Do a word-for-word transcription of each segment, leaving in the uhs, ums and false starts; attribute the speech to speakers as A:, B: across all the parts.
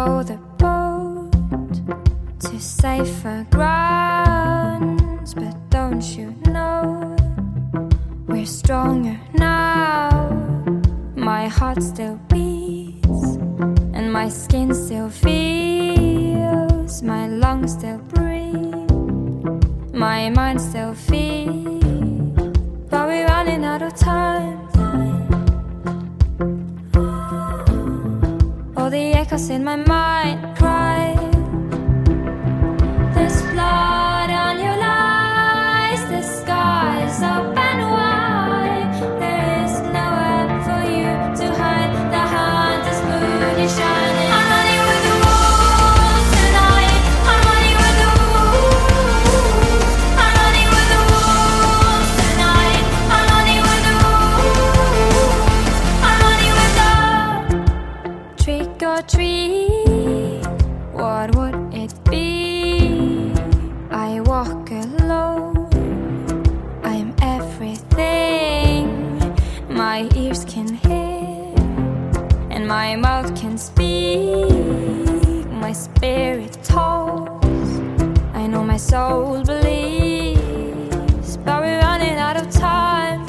A: row the boat to safer grounds, but don't you know we're stronger now? My heart still beats and my skin still feels, my lungs still breathe, my mind still feels, but we're running out of time. All the echoes in my mind cry, there's blood on your lies, the sky's open wide, there is nowhere for you to hide, the hunter's moon is shining. I'm running with the wolves tonight, I'm running with the wolves, I'm running with the wolves tonight, I'm running with the wolves, I'm running with the trick or treat, what would it be? I walk alone, I'm everything my ears can hear and my mouth can speak, my spirit talks, I know my soul believes, but we're running out of time.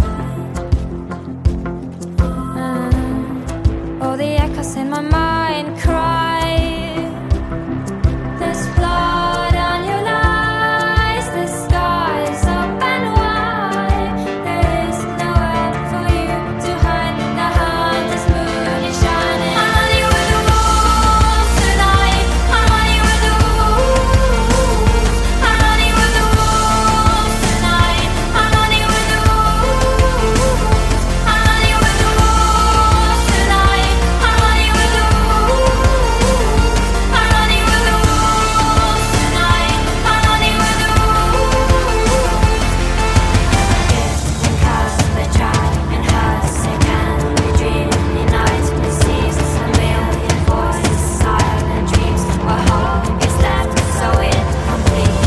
A: uh, All the echoes in my mind cry, there's blood on your lies, the sky's open wide, there is nowhere for you to hide, the hunter's moon is shining. I'm running with the wolves tonight, I'm running with the wolves, I'm running with the wolves tonight, I'm running with the wolves, I'm running with the wolves tonight, I'm running with the wolves, I'm running with the wolves tonight, I'm running with the wolves. Gift and cast the child and hugs again, we dream in night, we seize a million voices, silent dreams, where hope is left so incomplete.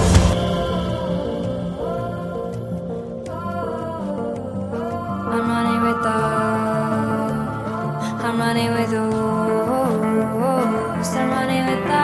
A: I'm running with the, I'm running with the wolves, I'm running with the